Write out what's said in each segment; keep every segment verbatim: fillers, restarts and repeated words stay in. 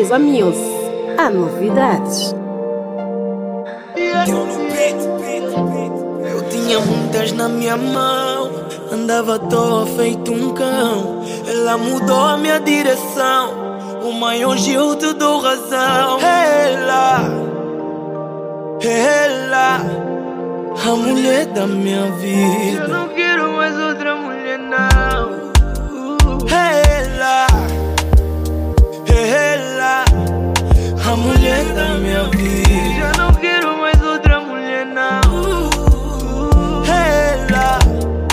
Lisa Music, há novidades. Eu tinha muitas na minha mão, andava à toa feito um cão. Ela mudou a minha direção, uma hoje eu te dou razão. Ela, ela, a mulher da minha vida. Eu não quero mais outra mulher não. Ela, ela, a mulher da minha vida. Eu não quero mais outra mulher não. Ela,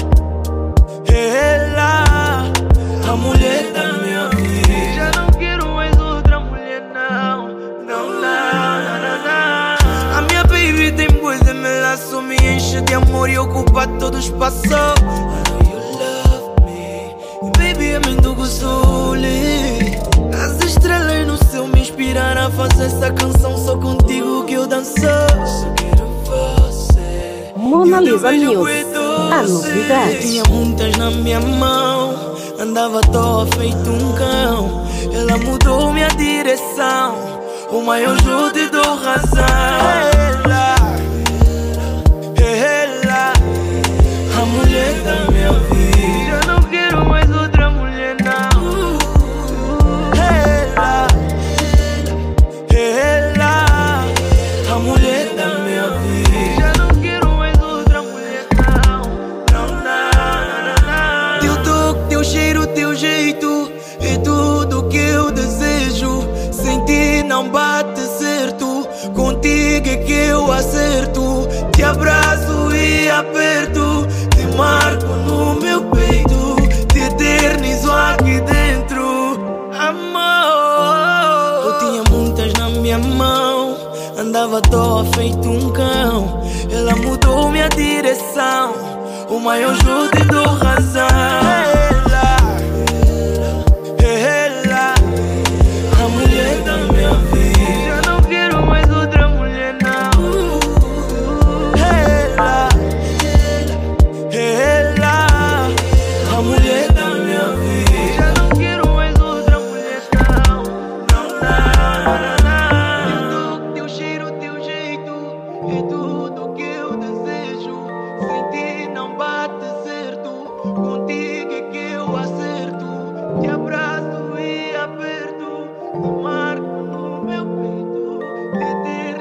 ela, a mulher da minha vida. Já não quero mais outra mulher não. Não, não, não, não. A minha baby tem coisa, me laço, me enche de amor e ocupa todo o espaço. Baby, é muito gostoso. As estrelas no céu me inspiraram a fazer essa canção. Só contigo que eu danço. Só quero você. Mona Lisa Music, há novidades. Tinha muitas na minha mão, andava à toa feito um cão. Ela mudou minha direção, o maior eu te dou razão. Ela, ela, a mulher da minha vida. Eu não quero mais outra mulher não. Ela, ela, a mulher da minha vida. Já não quero mais outra mulher não. Não, não, não, não. Teu toque, teu cheiro, teu jeito é tudo que eu desejo. Sem ti não bate certo, contigo é que eu acerto. Te abraço e aperto, te marco no meu peito, te eternizo aqui dentro, amor. Eu tinha muitas na minha mão, andava à toa feito um cão. Ela mudou minha direção, o maior eu te dou razão. Ela, ela, a mulher da minha vida. Já não quero mais outra mulher não. Ela, ela, a mulher da minha vida. Já não quero mais outra mulher não. Não, não, não, não. Teu toque, teu cheiro, teu jeito é tudo que eu desejo. Sem ti não bate certo, contigo é que eu acerto. Te abraço e aperto, te marco no meu peito, te